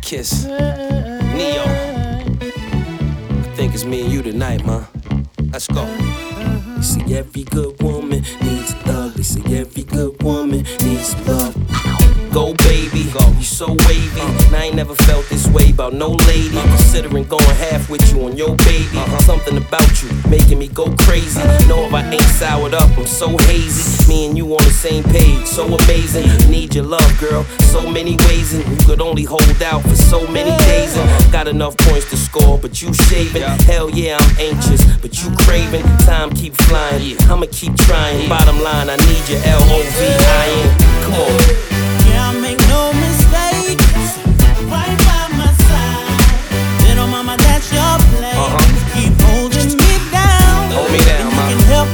kiss. Neo. I think it's me and you tonight, man. Let's go. You see, every good woman needs a thug. They say every good woman needs love. Go, baby, go. You so wavy. And I ain't never felt this way about no lady. Considering going half with you on your baby. Something about you making me go crazy. Know if I ain't soured up, I'm so hazy. Me and you on the same page, so amazing. Need your love, girl, so many ways. And you could only hold out for so many days. And got enough points to score, but you shaving. Hell yeah, I'm anxious, but you craving. Time keep flying, I'ma keep trying. Bottom line, I need your L-O-V-I-N. Come on.